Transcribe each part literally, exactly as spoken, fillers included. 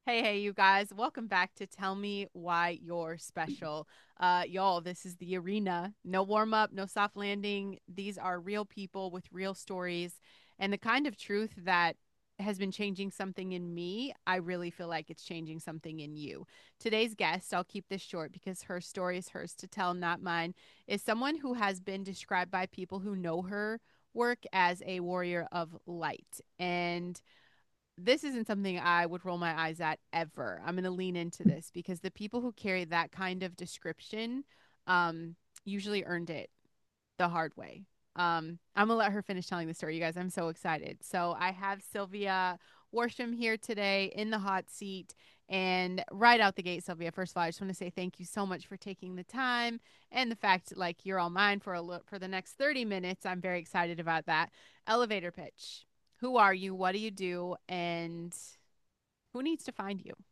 Hey, hey, you guys. Welcome back to Tell Me Why You're Special. Uh, y'all, this is the arena. No warm up, no soft landing. These are real people with real stories and the kind of truth that has been changing something in me. I really feel like it's changing something in you. Today's guest, I'll keep this short because her story is hers to tell, not mine, is someone who has been described by people who know her work as a warrior of light. And this isn't something I would roll my eyes at ever. I'm going to lean into this because the people who carry that kind of description um, usually earned it the hard way. Um, I'm going to let her finish telling the story, you guys. I'm so excited. So I have Sylvia Worsham here today in the hot seat. And right out the gate, Sylvia, first of all, I just want to say thank you so much for taking the time and the fact like you're all mine for a look for the next thirty minutes. I'm very excited about that. Elevator pitch. Who are you? What do you do? And who needs to find you?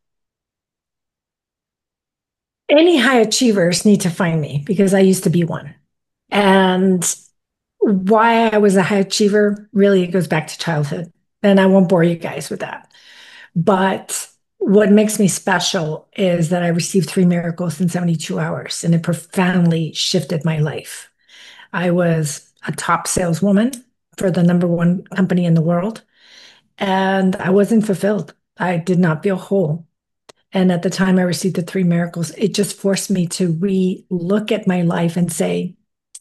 Any high achievers need to find me because I used to be one. Yeah. And why I was a high achiever really goes back to childhood. And I won't bore you guys with that. But what makes me special is that I received three miracles in seventy-two hours, and it profoundly shifted my life. I was a top saleswoman for the number one company in the world, and I wasn't fulfilled. I did not feel whole. And at the time I received the three miracles, it just forced me to re-look at my life and say,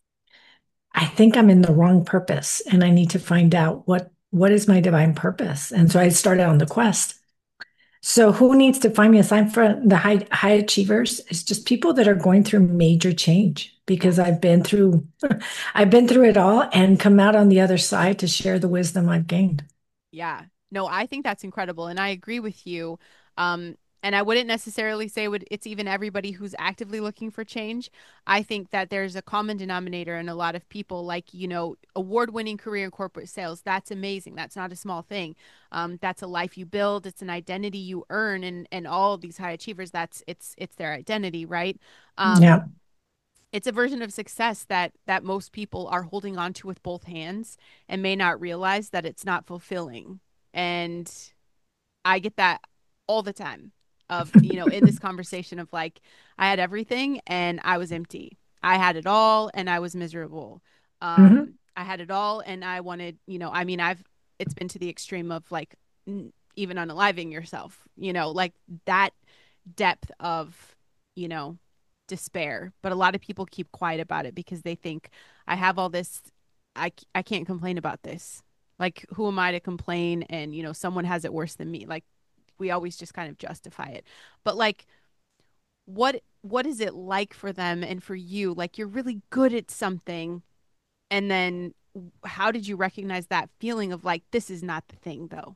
I think I'm in the wrong purpose and I need to find out what what is my divine purpose. And so I started on the quest. So who needs to find me aside from the high high achievers? It's just people that are going through major change Yeah. because I've been through I've been through it all and come out on the other side to share the wisdom I've gained. Yeah. No, I think that's incredible. And I agree with you. Um, and I wouldn't necessarily say would it's even everybody who's actively looking for change. I think that there's a common denominator in a lot of people, like, you know, award-winning career in corporate sales. That's amazing. That's not a small thing. Um, that's a life you build. It's an identity you earn, and and all of these high achievers, that's it's it's their identity, right? Um, Yeah. it's a version of success that that most people are holding on to with both hands and may not realize that it's not fulfilling. And I get that all the time of, you know, in this conversation of like I had everything and I was empty. I had it all and I was miserable. Mhm. Um I had it all and I wanted, you know, I mean, I've it's been to the extreme of like n- even unaliving yourself, you know, like that depth of, you know, despair. But a lot of people keep quiet about it because they think I have all this. I, I can't complain about this. Like, who am I to complain? And, you know, someone has it worse than me. Like, we always just kind of justify it. But, like, what what is it like for them and for you? Like, you're really good at something. And then how did you recognize that feeling of like, this is not the thing, though?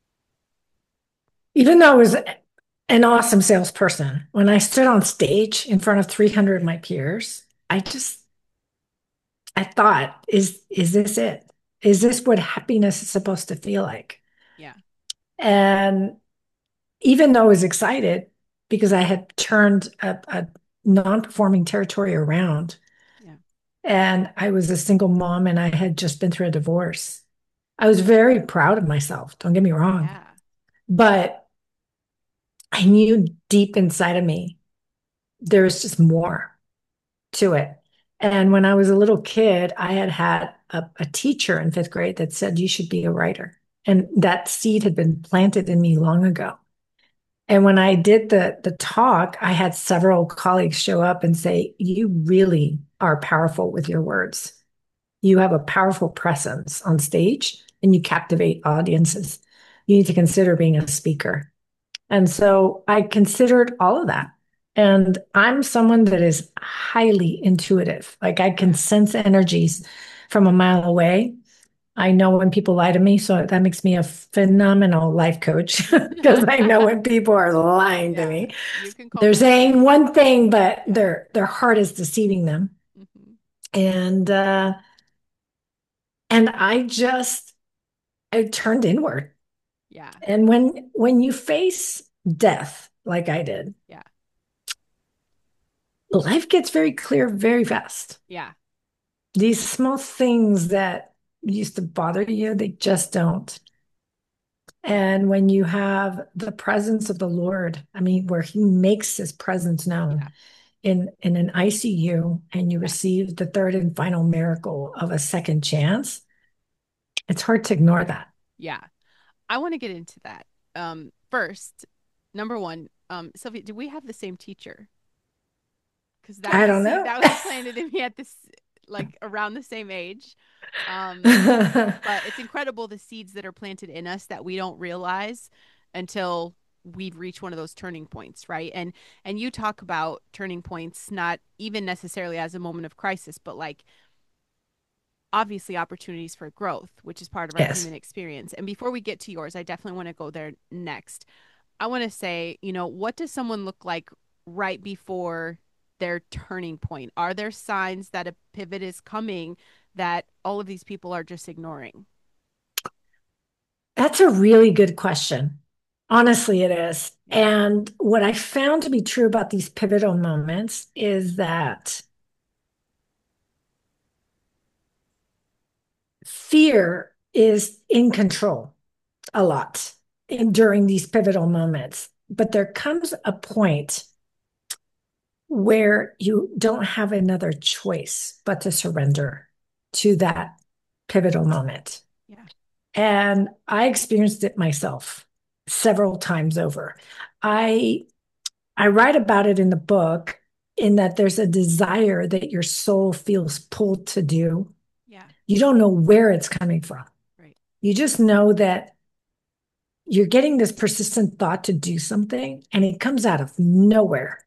Even though I was an awesome salesperson, when I stood on stage in front of three hundred of my peers, I just I thought, is is this it? Is this what happiness is supposed to feel like? Yeah. And even though I was excited because I had turned a, a non-performing territory around Yeah. and I was a single mom and I had just been through a divorce, I was very proud of myself. Don't get me wrong. Yeah. But I knew deep inside of me there was just more to it. And when I was a little kid, I had had a, a teacher in fifth grade that said, you should be a writer. And that seed had been planted in me long ago. And when I did the, the talk, I had several colleagues show up and say, you really are powerful with your words. You have a powerful presence on stage and you captivate audiences. You need to consider being a speaker. And so I considered all of that. And I'm someone that is highly intuitive. Like I can Yeah. sense energies from a mile away. I know when people lie to me. So that makes me a phenomenal life coach because I know when people are lying to Yeah. me. You can call They're me out. saying one thing, but Yeah. their their heart is deceiving them. Hmm. And uh and I just I turned inward. Yeah. And when when you face death like I did, Yeah. life gets very clear very fast. Yeah. These small things that used to bother you, they just don't. Yeah. And when you have the presence of the Lord, I mean, where he makes his presence known Yeah. in, in an I C U and you Yeah. receive the third and final miracle of a second chance, it's hard to ignore that. Yeah. I want to get into that. Um, first, number one, um, Sylvia, do we have the same teacher? Because that I was don't seed know. that was planted in me at this, like around the same age. Um, but it's incredible the seeds that are planted in us that we don't realize until we've reached one of those turning points, right? And and you talk about turning points not even necessarily as a moment of crisis, but like obviously opportunities for growth, which is part of our Yes. human experience. And before we get to yours, I definitely want to go there next. I want to say, you know, what does someone look like right before their turning point? Are there signs that a pivot is coming that all of these people are just ignoring? That's a really good question. Honestly, it is. Yeah. And what I found to be true about these pivotal moments is that fear is in control a lot in, during these pivotal moments. But there comes a point where you don't have another choice but to surrender to that pivotal moment. Yeah. And I experienced it myself several times over. I I write about it in the book in that there's a desire that your soul feels pulled to do. Yeah. You don't know where it's coming from. Right. You just know that you're getting this persistent thought to do something and it comes out of nowhere.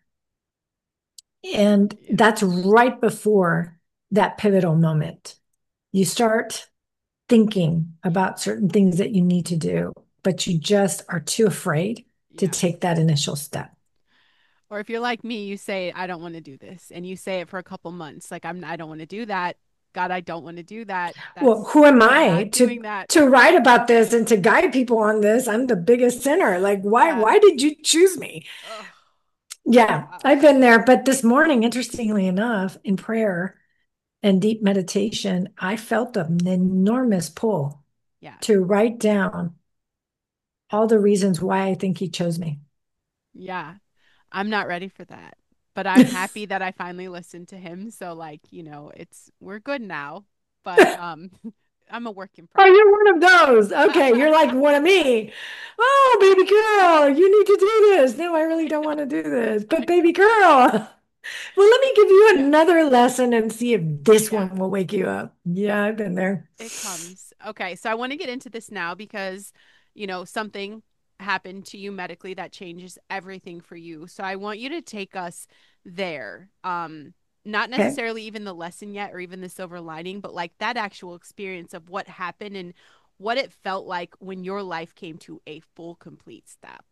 And Yeah. that's right before that pivotal moment. You start thinking about certain things that you need to do, but you just are too afraid to Yeah. take that initial step. Or if you're like me, you say, I don't want to do this. And you say it for a couple months. Like, I'm, I don't want to do that. God, I don't want to do that. Well, That's, who am I'm I not to doing that. to write about this and to guide people on this? I'm the biggest sinner. Like, why Yeah. why did you choose me? Oh, Yeah, wow. I've been there. But this morning, interestingly enough, in prayer and deep meditation, I felt an enormous pull Yeah. to write down all the reasons why I think he chose me. Yeah. I'm not ready for that. But I'm happy that I finally listened to him. So like, you know, it's we're good now. But um I'm a work in Oh, progress. you're one of those. Okay, you're like one of me. Oh, baby girl, you need to do this. No, I really I don't know. want to do this. I But baby know. girl, well, let me give you Yeah. another lesson and see if this Yeah. one will wake you up. Yeah, I've been there. It comes. Okay, so I want to get into this now because, you know, something happened to you medically that changes everything for you. So I want you to take us there. Um, not Okay. necessarily even the lesson yet or even the silver lining, but like that actual experience of what happened and what it felt like when your life came to a full complete stop.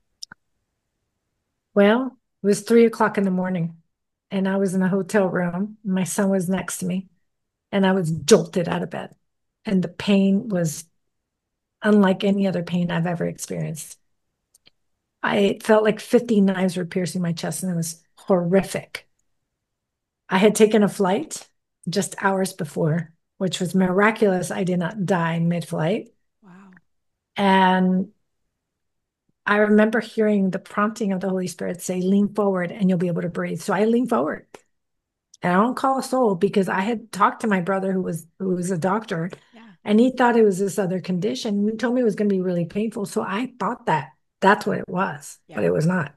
Well, it was three o'clock in the morning, and I was in a hotel room. My son was next to me, and I was jolted out of bed. And the pain was unlike any other pain I've ever experienced. I felt like fifty knives were piercing my chest, and it was horrific. I had taken a flight just hours before, which was miraculous. I did not die mid-flight. Wow. And I remember hearing the prompting of the Holy Spirit say, lean forward and you'll be able to breathe. So I leaned forward. And I don't call a soul because I had talked to my brother who was who was a doctor Yeah. and he thought it was this other condition. He told me it was going to be really painful. So I thought that that's what it was, but Yeah. it was not.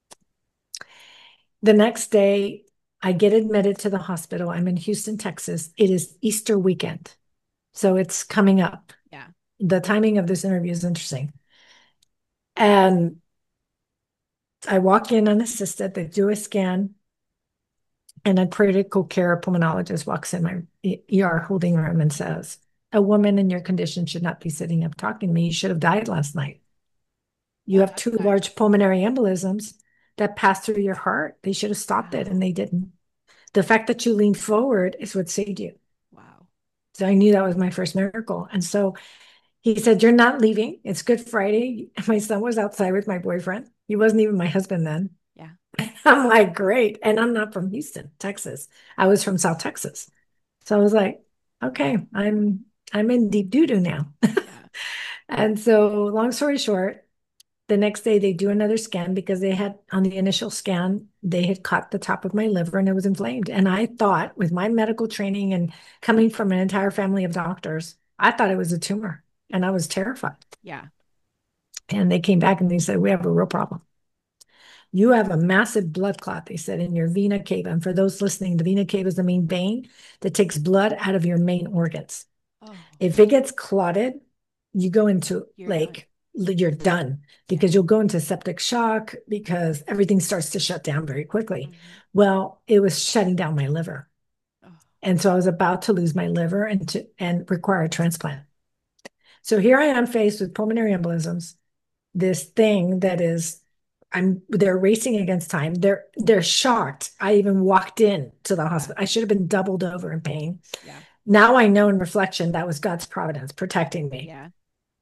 The next day, I get admitted to the hospital. I'm in Houston, Texas. It is Easter weekend. So it's coming up. Yeah. The timing of this interview is interesting. And I walk in unassisted, they do a scan, and a critical care pulmonologist walks in my E R holding room and says, a woman in your condition should not be sitting up talking to me. You should have died last night. You Yeah, have that's two kind large pulmonary embolisms that pass through your heart. They should have stopped it, wow. and they didn't. The fact that you leaned forward is what saved you. Wow. So I knew that was my first miracle. And so he said, you're not leaving. It's Good Friday. My son was outside with my boyfriend. He wasn't even my husband then. Yeah. I'm like, great. And I'm not from Houston, Texas. I was from South Texas. So I was like, okay, I'm I'm in deep doo-doo now. Yeah. And so, long story short, the next day they do another scan because they had on the initial scan, they had cut the top of my liver and it was inflamed. And I thought, with my medical training and coming from an entire family of doctors, I thought it was a tumor and I was terrified. Yeah. And they came back and they said, we have a real problem. You have a massive blood clot, they said, in your vena cava. And for those listening, the vena cava is the main vein that takes blood out of your main organs. Oh, If it gets clotted, you go into you're done. like, you're done Yeah. because you'll go into septic shock because everything starts to shut down very quickly. Hmm. Well, it was shutting down my liver. Oh, And so I was about to lose my liver and to and require a transplant. So here I am faced with pulmonary embolisms, this thing that is I'm they're racing against time. They're they're shocked. I even walked in to the yeah. hospital. I should have been doubled over in pain. Yeah. Now I know in reflection that was God's providence protecting me. Yeah.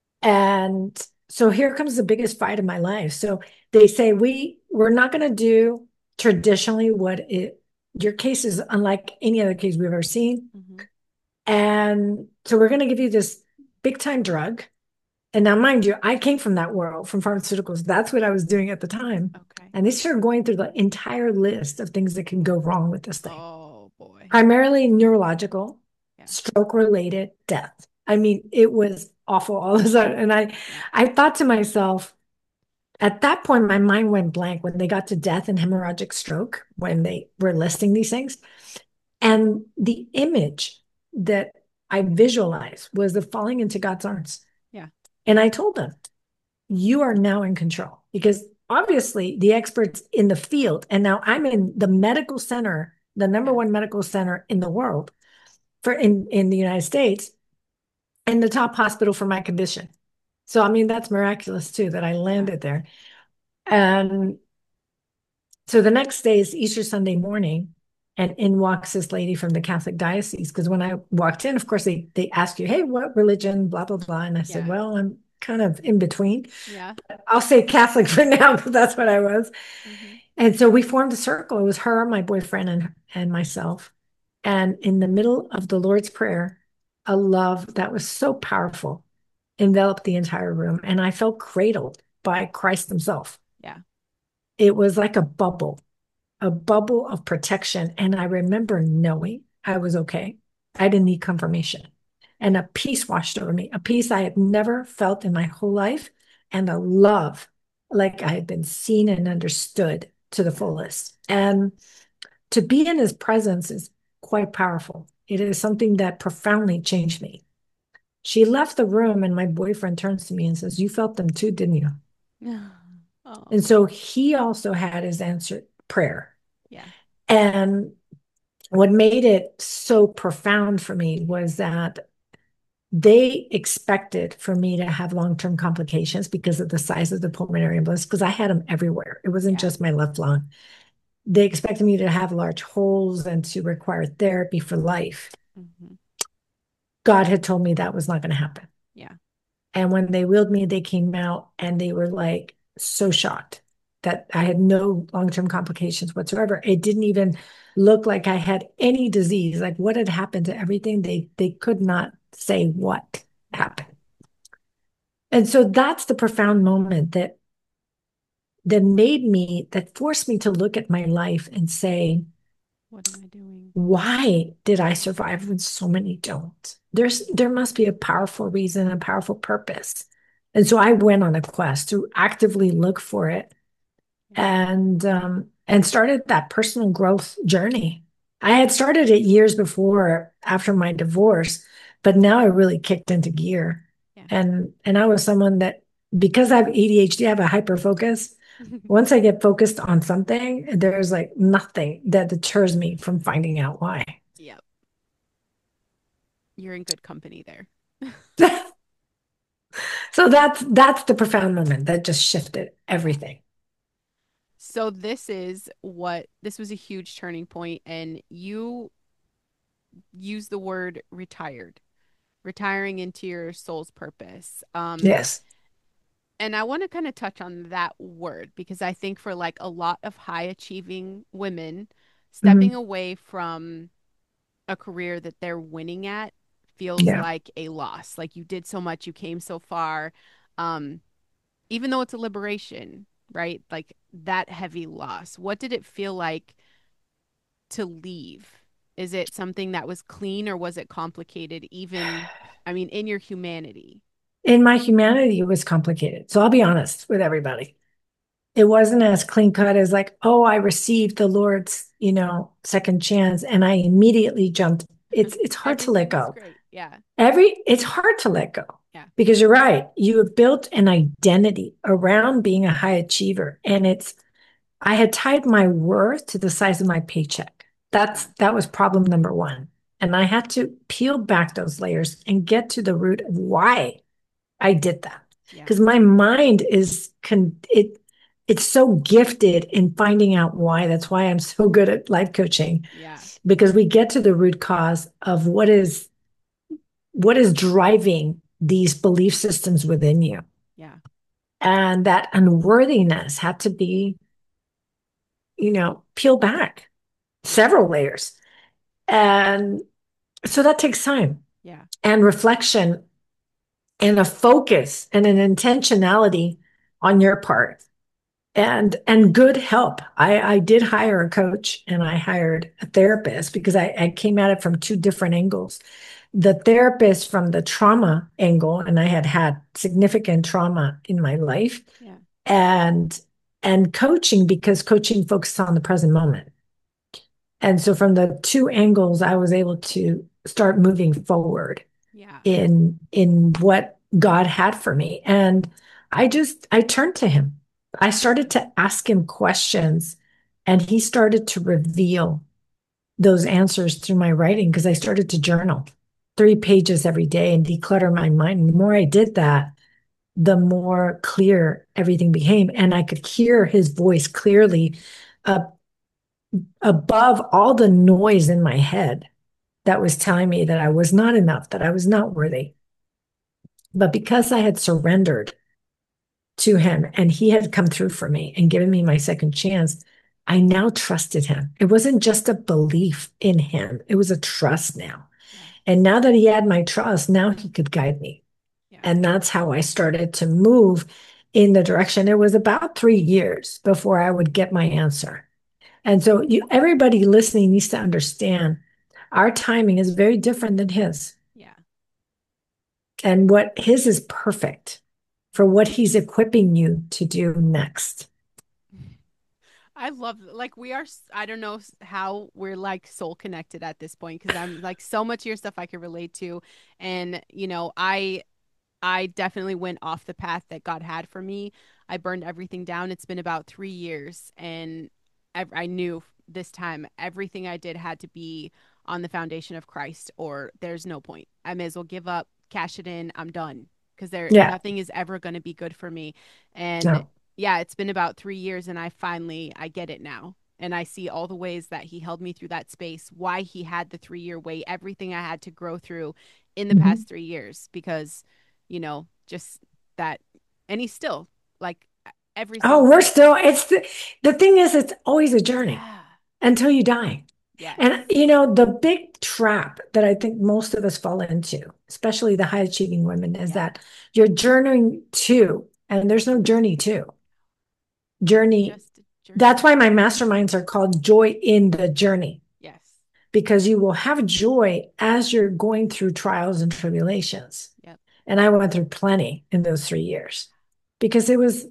And so here comes the biggest fight of my life. So they say we we're not going to do traditionally what it your case is unlike any other case we've ever seen. Hmm. And so we're going to give you this big time drug. And now, mind you, I came from that world, from pharmaceuticals. That's what I was doing at the time. Okay. And they started going through the entire list of things that can go wrong with this thing, Oh boy. primarily neurological, Yeah. stroke related, death. I mean, it was awful all of a sudden. And I, Yeah. I thought to myself, at that point, my mind went blank when they got to death and hemorrhagic stroke, when they were listing these things. And the image that I visualized was the falling into God's arms. Yeah. And I told them, you are now in control because obviously the experts in the field, and now I'm in the medical center, the number Yeah. one medical center in the world for in, in the United States, and the top hospital for my condition. So, I mean, that's miraculous too that I Yeah. landed there. And so the next day is Easter Sunday morning, and in walks this lady from the Catholic diocese. Because when I walked in, of course, they they ask you, "Hey, what religion?" Blah blah blah, and I said, Yeah. "Well, I'm kind of in between. Yeah. I'll say Catholic for now because that's what I was." Hmm. And so we formed a circle. It was her, my boyfriend, and and myself. And in the middle of the Lord's Prayer, a love that was so powerful enveloped the entire room, and I felt cradled by Christ Himself. Yeah. It was like a bubble, a bubble of protection. And I remember knowing I was okay. I didn't need confirmation. And a peace washed over me, a peace I had never felt in my whole life, and a love like I had been seen and understood to the Yeah. fullest. And to be in his presence is quite powerful. It is something that profoundly changed me. She left the room, and my boyfriend turns to me and says, you felt them too, didn't you? And Oh. so he also had his answered prayer. Yeah. And what made it so profound for me was that they expected for me to have long-term complications because of the size of the pulmonary embolus, because I had them everywhere. It wasn't Yeah. just my left lung. They expected me to have large holes and to require therapy for life. Hmm. God had told me that was not going to happen. Yeah. And when they wheeled me, they came out and they were like so shocked that I had no long-term complications whatsoever. It didn't even look like I had any disease. Like what had happened to everything, they they could not say what Yeah. happened. And so that's the profound moment that that made me, that forced me to look at my life and say, What am I doing? why did I survive when so many don't? There's there must be a powerful reason, a powerful purpose. And so I went on a quest to actively look for it Yeah. and um, and started that personal growth journey. I had started it years before after my divorce, but now I really kicked into gear. Yeah. And and I was someone that, because I have A D H D, I have a hyper focus. Once I get focused on something, there's like nothing that deters me from finding out why. Yep. You're in good company there. So that's that's the profound moment that just shifted everything. So this is what this was a huge turning point, and you use the word retired, retiring into your soul's purpose. Um, Yes. and I want to kind of touch on that word because I think for like a lot of high achieving women, stepping Mhm. away from a career that they're winning at feels Yeah. like a loss. Like you did so much, you came so far. Um, Even though it's a liberation, right? Like that heavy loss. What did it feel like to leave? Is it something that was clean or was it complicated, even, I mean, in your humanity? In my humanity, it was complicated. So I'll be honest with everybody. It wasn't as clean cut as like, oh, I received the Lord's, you know, second chance and I immediately jumped. It's it's hard to let Everything was go. great. Yeah. Every it's hard to let go Yeah. because you're right. You have built an identity around being a high achiever. And it's I had tied my worth to the size of my paycheck. That's Yeah. that was problem number one. And I had to peel back those layers and get to the root of why I did that. Yeah. Because my mind is con it it's so gifted in finding out why. That's why I'm so good at life coaching Yeah. because we get to the root cause of what is what is driving these belief systems within you. Yeah. And that unworthiness had to be, you know, peeled back Yeah. several layers. And so that takes time Yeah. and reflection and a focus and an intentionality on your part and and good help. I, I did hire a coach and I hired a therapist because I, I came at it from two different angles. The therapist from the trauma angle, and I had had significant trauma in my life, Yeah. and and coaching because coaching focuses on the present moment. And so from the two angles, I was able to start moving forward Yeah. in in what God had for me. And I just I turned to him. I started to ask him questions and he started to reveal those answers through my writing because I started to journal three pages every day and declutter my mind. And the more I did that, the more clear everything became. And I could hear his voice clearly uh, above all the noise in my head that was telling me that I was not enough, that I was not worthy. But because I had surrendered to him and he had come through for me and given me my second chance, I now trusted him. It wasn't just a belief in him, it was a trust now. Yeah. And now that he had my trust, now he could guide me. Yeah. And that's how I started to move in the direction. It was about three years before I would get my answer. And so you, everybody listening needs to understand our timing is very different than his. Yeah. And what his is perfect for what he's equipping you to do next. I love like we are I don't know how we're like soul connected at this point because I'm like so much of your stuff I can relate to and you know I I definitely went off the path that God had for me. I burned everything down. It's been about three years and I, I knew this time everything I did had to be on the foundation of Christ or there's no point. I may as well give up, cash it in, I'm done because there Yeah. nothing is ever going to be good for me. And No. yeah, it's been about three years and I finally I get it now. And I see all the ways that he held me through that space, why he had the three year wait, everything I had to grow through in the Mhm. past three years because, you know, just that. And he's still like every Oh, single we're day. still, it's the, the thing is, it's always a journey Yeah. until you die. Yes. And, you know, the big trap that I think most of us fall into, especially the high achieving women, is Yeah. that you're journeying to, and there's no journey to. Journey. Just a journey. That's why my masterminds are called Joy in the Journey, Yes. because you will have joy as you're going through trials and tribulations. Yep. And I went through plenty in those three years because it was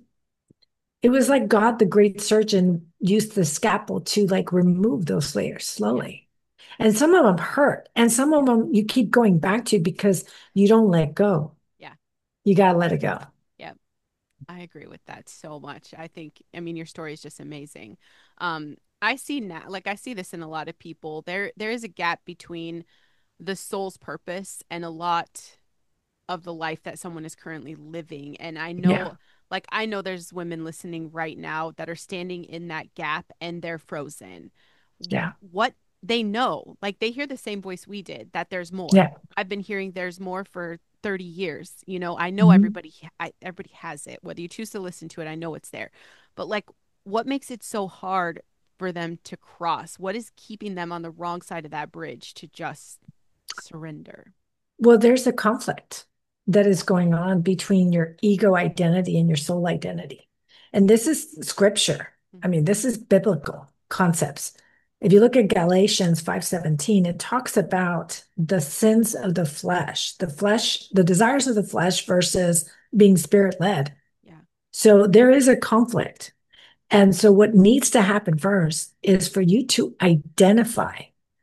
it was like God, the great surgeon, used the scalpel to like remove those layers Yeah. slowly. And some of them hurt, and some Yeah. of them you keep going back to because you don't let go. Yeah. You got to let it go. Yep. I agree with that so much. I think, I mean, your story is just amazing. Um, I see now, like I see this in a lot of people. There, there is a gap between the soul's purpose and a lot of the life that someone is currently living. And I Yeah. know, like, I know there's women listening right now that are standing in that gap and they're frozen. Yeah. What they know, like, they hear the same voice we did that there's more. Yeah. I've been hearing there's more for thirty years. You know, I know Mhm. everybody, I, everybody has it. Whether you choose to listen to it, I know it's there. But, like, what makes it so hard for them to cross? What is keeping them on the wrong side of that bridge to just surrender? Well, there's a conflict that is going on between your ego identity and your soul identity. And this is scripture. I Mm-hmm. mean, this is biblical concepts. If you look at Galatians five seventeen, it talks about the sins of the flesh, the flesh, the desires of the flesh versus being spirit led. Yeah. So there is a conflict. And so what needs to happen first is for you to identify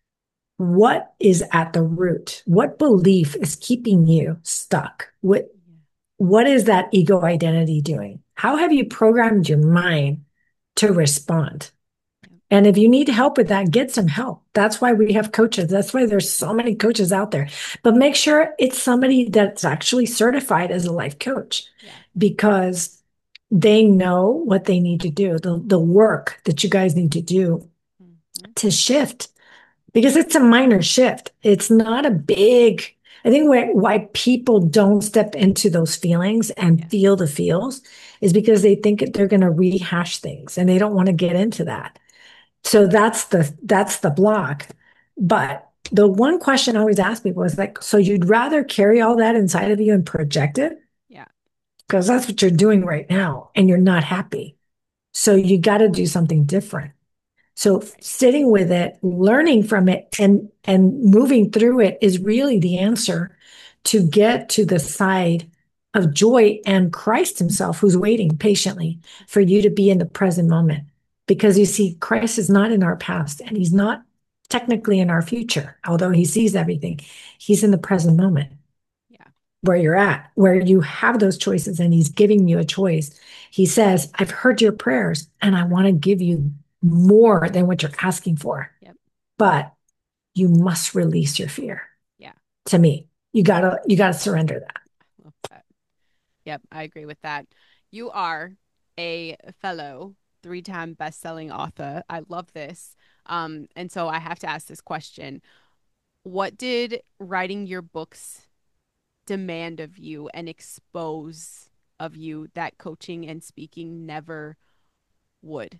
what is at the root? What belief is keeping you stuck? What Yeah. what is that ego identity doing? How have you programmed your mind to respond? Yeah. And if you need help with that, get some help. That's why we have coaches. That's why there's so many coaches out there. But make sure it's somebody that's actually certified as a life coach Yeah. because they know what they need to do, the, the work that you guys need to do Mm-hmm. to shift because it's a minor shift. It's not a big, I think why, why people don't step into those feelings and Yeah. feel the feels is because they think they're going to rehash things and they don't want to get into that. So that's the that's the block. But the one question I always ask people is like, so you'd rather carry all that inside of you and project it? Yeah. Because that's what you're doing right now and you're not happy. So you got to do something different. So Right. sitting with it, learning from it and and moving through it is really the answer to get to the side of joy and Christ himself who's waiting patiently for you to be in the present moment. Because you see Christ is not in our past and he's not technically in our future, although he sees everything. He's in the present moment Yeah. where you're at, where you have those choices and he's giving you a choice. He says, I've heard your prayers and I want to give you more than what you're asking for. Yep. But you must release your fear. Yeah. To me, you gotta you gotta surrender that. Love that. Yep. I agree with that. You are a fellow three-time best-selling author. I love this. Um, and so I have to ask this question. What did writing your books demand of you and expose of you that coaching and speaking never would?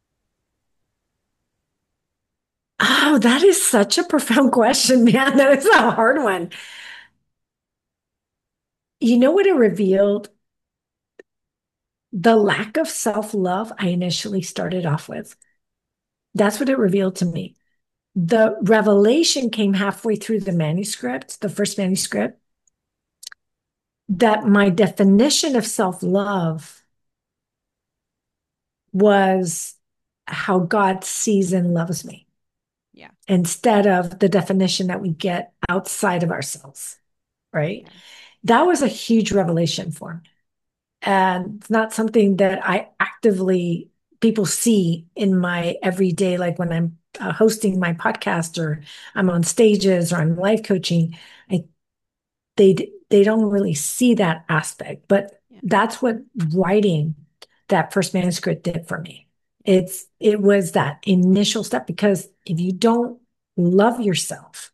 Oh, that is such a profound question, man. That is a hard one. You know what it revealed? The lack of self-love I initially started off with. That's what it revealed to me. The revelation came halfway through the manuscript, the first manuscript, that my definition of self-love was how God sees and loves me Yeah. instead of the definition that we get outside of ourselves, right? Yeah. That was a huge revelation for me. And it's not something that I actively people see in my everyday, like when I'm uh, hosting my podcast or I'm on stages or I'm life coaching. I they they don't really see that aspect, but Yeah. that's what writing that first manuscript did for me. Yeah. It's it was that initial step because if you don't love yourself,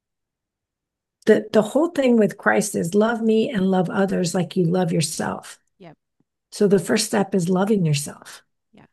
the the whole thing with Christ is love me and love others like you love yourself. Yep. So the first step is loving yourself. Yeah.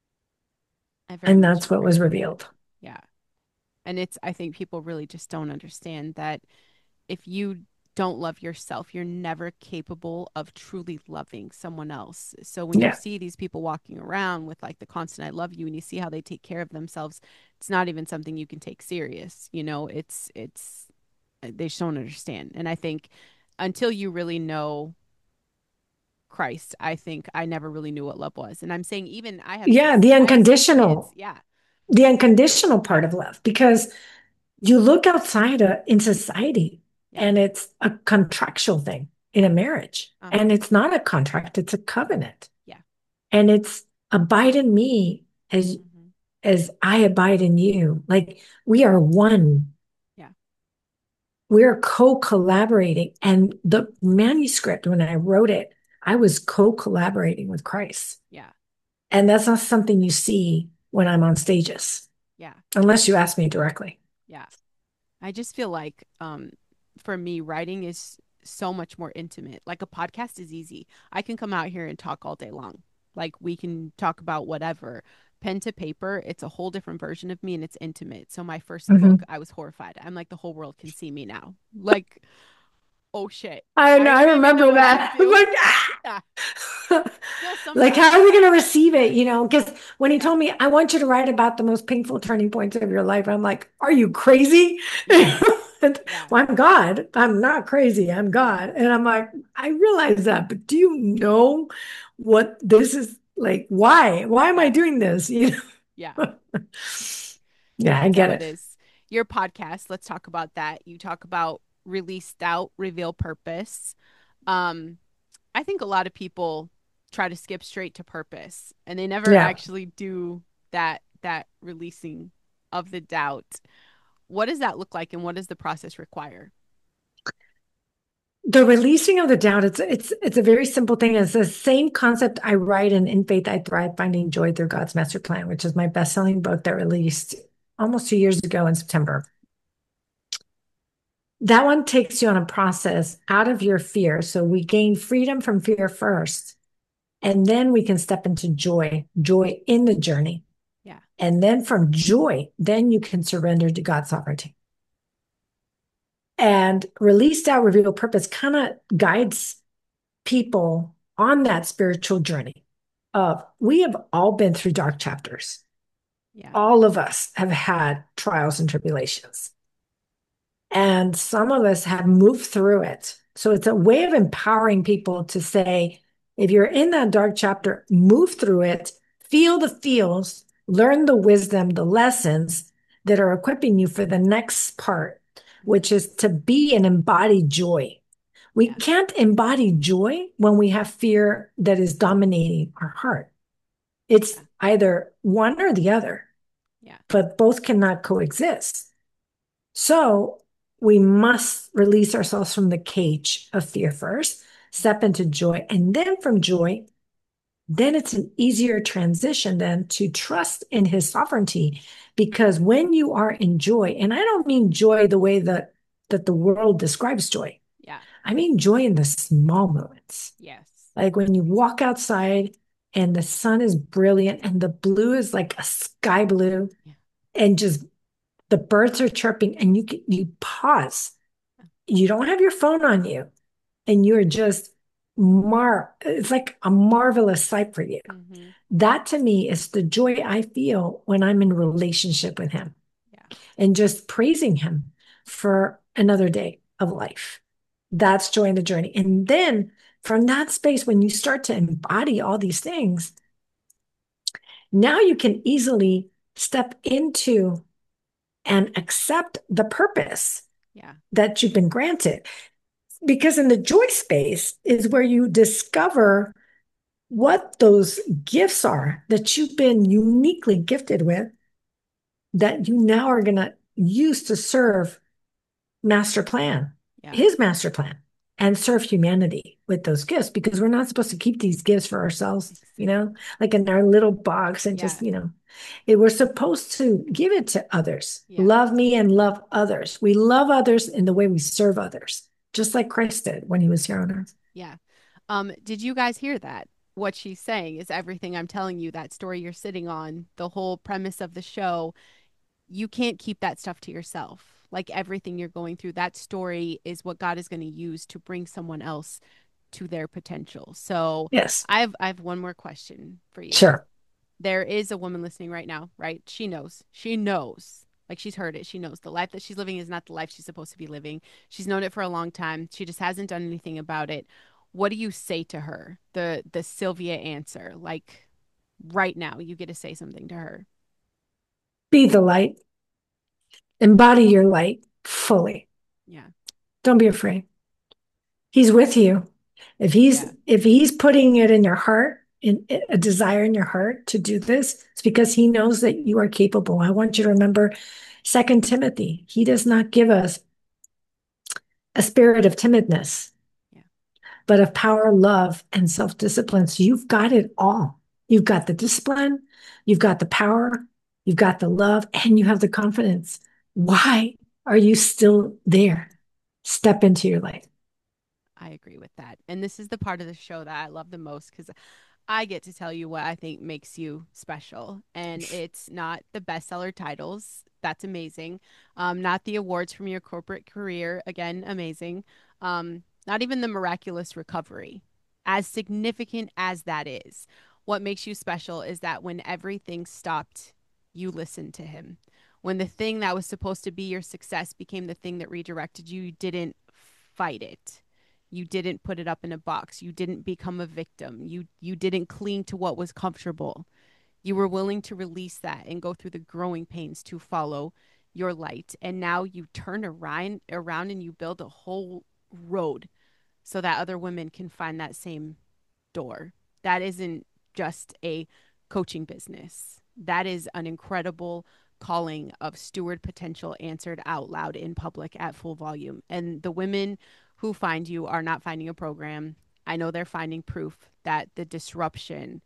I very And much that's what agree was with that. revealed. Yeah. And it's, I think people really just don't understand that if you don't love yourself, you're never capable of truly loving someone else. So when you Yeah. see these people walking around with like the constant I love you and you see how they take care of themselves, it's not even something you can take serious. You know, it's it's they just don't understand. And I think until you really know Christ, I think I never really knew what love was. And I'm saying even I have Yeah. six The I have six kids. unconditional, Yeah. the unconditional part of love, because you look outside uh, in society Yeah. and it's a contractual thing in a marriage. Uh-huh. And it's not a contract, it's a covenant. Yeah. And it's abide in me as Mm-hmm. as I abide in you. Like we are one. Yeah. We're co-collaborating. And the manuscript, when I wrote it, I was co-collaborating with Christ. Yeah. And that's not something you see when I'm on stages, Yeah. unless you ask me directly. Yeah. I just feel like um for me writing is so much more intimate. Like a podcast is easy. I can come out here and talk all day long. Like we can talk about whatever. Pen to paper, it's a whole different version of me and it's intimate. So my first book, Mhm. I was horrified. I'm like the whole world can see me now. Like Oh shit. I I know, I don't even know remember what you that. I'm feel. like, ah! Yeah. Still Like, how sometimes. are we going to receive it? You know, because when he Yeah. told me, I want you to write about the most painful turning points of your life, I'm like, are you crazy? Yeah. And, Yeah. well, I'm God. I'm not crazy. I'm Yeah. God. And I'm like, I realize that, but do you know what this is like? Why? Why am I Yeah. doing this? You Yeah. know? Yeah, I That's get how it it. is. Your podcast, let's talk about that. You talk about release doubt, reveal purpose. Um, I think a lot of people try to skip straight to purpose and they never Yeah. actually do that that releasing of the doubt. What does that look like and what does the process require? The releasing of the doubt, it's it's it's a very simple thing. It's the same concept I write in In Faith I Thrive, Finding Joy Through God's Master Plan, which is my best-selling book that released almost two years ago in September. That one takes you on a process out of your fear. So we gain freedom from fear first, and then we can step into joy, joy in the journey. Yeah. And then from joy, then you can surrender to God's sovereignty. And release doubt, reveal purpose kind of guides people on that spiritual journey of we have all been through dark chapters. Yeah. All of us have had trials and tribulations. And some of us have moved through it. So it's a way of empowering people to say, if you're in that dark chapter, move through it, feel the feels, learn the wisdom, the lessons that are equipping you for the next part, which is to be and embody joy. We Yeah. can't embody joy when we have fear that is dominating our heart. It's Yeah. either one or the other, Yeah. but both cannot coexist. So we must release ourselves from the cage of fear first, step into joy, and then from joy, then it's an easier transition then to trust in his sovereignty. Because when you are in joy, and I don't mean joy the way that that the world describes joy, Yeah. I mean joy in the small moments. Yes. Like when you walk outside and the sun is brilliant and the blue is like a sky blue Yeah. and just the birds are chirping and you you pause. You don't have your phone on you and you're just mar it's like a marvelous sight for you. Mm-hmm. That to me is the joy I feel when I'm in relationship with him Yeah. and just praising him for another day of life. That's joy in the journey. And then from that space, when you start to embody all these things, now you can easily step into and accept the purpose Yeah. that you've been granted. Because in the joy space is where you discover what those gifts are that you've been uniquely gifted with that you now are going to use to serve master plan, Yeah. his master plan, and serve humanity with those gifts because we're not supposed to keep these gifts for ourselves, you know, Exactly. like in our little box and Yeah. just, you know, it, we're supposed to give it to others. Yeah. Love me and love others. We love others in the way we serve others, just like Christ did when he was here on earth. Yeah. Um, did you guys hear that? What she's saying is everything I'm telling you, that story you're sitting on, the whole premise of the show, you can't keep that stuff to yourself. Like everything you're going through, that story is what God is going to use to bring someone else to their potential. So Yes, I have I have one more question for you. sure. There is a woman listening right now, right? She knows. She knows. Like she's heard it. She knows the life that she's living is not the life she's supposed to be living. She's known it for a long time. She just hasn't done anything about it. What do you say to her? The the Sylvia answer. Like right now, you get to say something to her. Be the light, embody your light fully. Yeah. Don't be afraid. He's with you. If he's Yeah. if he's putting it in your heart, in a desire in your heart to do this, it's because he knows that you are capable. I want you to remember Second Timothy. He does not give us a spirit of timidness, Yeah. but of power, love, and self-discipline. So you've got it all. You've got the discipline, you've got the power, you've got the love, and you have the confidence. Why are you still there? Step into your light. I agree with that. And this is the part of the show that I love the most because I get to tell you what I think makes you special. And it's not the bestseller titles. That's amazing. Um, not the awards from your corporate career. Again, amazing. Um, not even the miraculous recovery. As significant as that is, what makes you special is that when everything stopped, you listened to him. When the thing that was supposed to be your success became the thing that redirected you, you didn't fight it. You didn't put it up in a box. You didn't become a victim. You you didn't cling to what was comfortable. You were willing to release that and go through the growing pains to follow your light. And now you turn around around and you build a whole road so that other women can find that same door. That isn't just a coaching business. That is an incredible calling of steward potential answered out loud in public at full volume. And the women who find you are not finding a program. I know they're finding proof that the disruption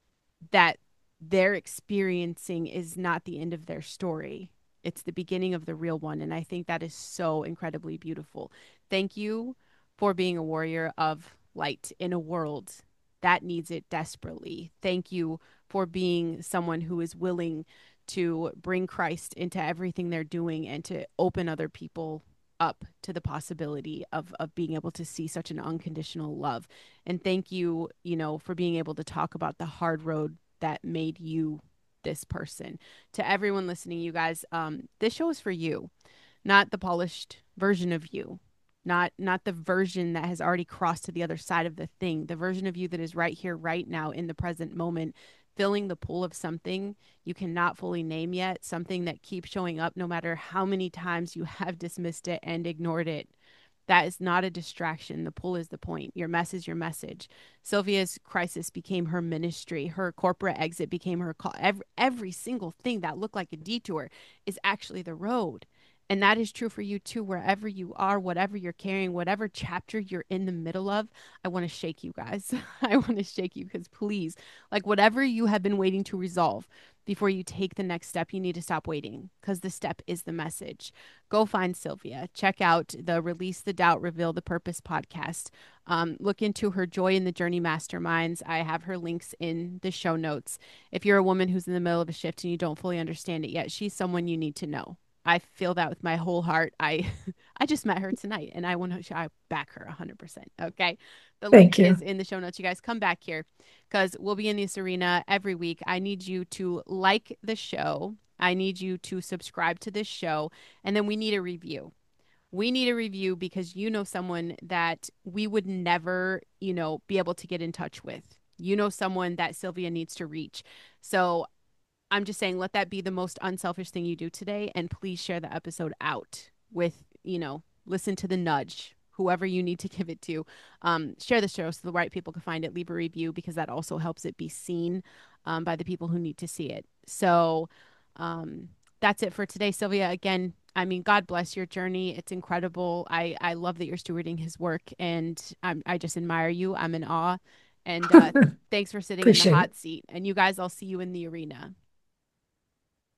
that they're experiencing is not the end of their story. It's the beginning of the real one. And I think that is so incredibly beautiful. Thank you for being a warrior of light in a world that needs it desperately. Thank you for being someone who is willing to bring Christ into everything they're doing and to open other people up to the possibility of of being able to see such an unconditional love. And thank you, you know, for being able to talk about the hard road that made you this person. To everyone listening, you guys, um, this show is for you, not the polished version of you, not not the version that has already crossed to the other side of the thing, the version of you that is right here, right now, in the present moment, filling the pool of something you cannot fully name yet, something that keeps showing up no matter how many times you have dismissed it and ignored it. That is not a distraction. The pull is the point. Your mess is your message. Sylvia's crisis became her ministry. Her corporate exit became her call. Every, every single thing that looked like a detour is actually the road. And that is true for you too, wherever you are, whatever you're carrying, whatever chapter you're in the middle of. I want to shake you guys. I want to shake you because please, like whatever you have been waiting to resolve before you take the next step, you need to stop waiting because the step is the message. Go find Sylvia. Check out the Release the Doubt, Reveal the Purpose podcast. Um, look into her Joy in the Journey masterminds. I have her links in the show notes. If you're a woman who's in the middle of a shift and you don't fully understand it yet, she's someone you need to know. I feel that with my whole heart. I I just met her tonight and I want to I back her one hundred percent. Okay. The link Thank is you. in the show notes. You guys come back here because we'll be in this arena every week. I need you to like the show. I need you to subscribe to this show. And then we need a review. We need a review because you know someone that we would never, you know, be able to get in touch with. You know someone that Sylvia needs to reach. So I'm just saying, let that be the most unselfish thing you do today. And please share the episode out with, you know, listen to the nudge, whoever you need to give it to. Um, share the show so the right people can find it. Leave a review because that also helps it be seen um, by the people who need to see it. So um, that's it for today, Sylvia. Again, I mean, God bless your journey. It's incredible. I, I love that you're stewarding his work and I'm, I just admire you. I'm in awe. And uh, thanks for sitting in the Appreciate it. hot seat. And you guys, I'll see you in the arena.